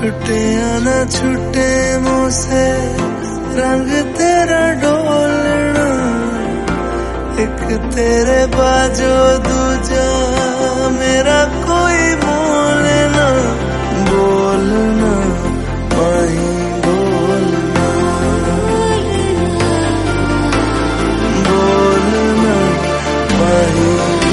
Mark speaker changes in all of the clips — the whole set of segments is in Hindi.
Speaker 1: छुटे या न छुटे मुँह से रंग तेरा डोलना, एक तेरे बाजो दूजा मेरा कोई मोल ना। बोलना माही बोलना, बोलना माही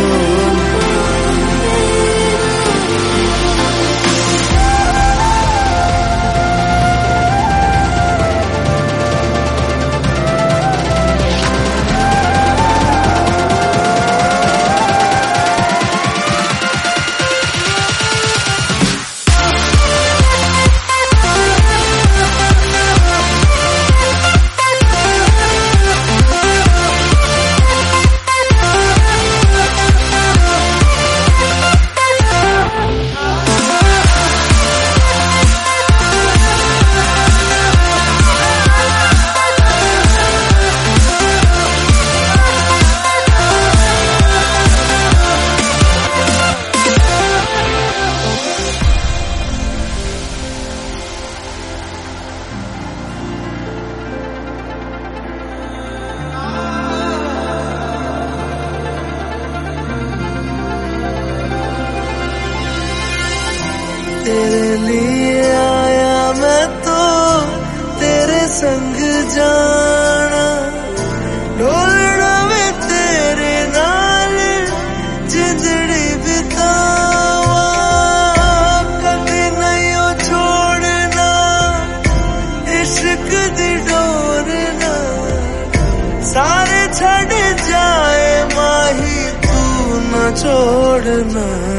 Speaker 1: तेरे लिए आया मैं तो तेरे संग जाना, डोलना में तेरे नाल जिंदड़ी बितावा, कभी नहीं हो छोड़ना इश्क दी डोरना, सारे छड़ जाए माही तू न छोड़ना।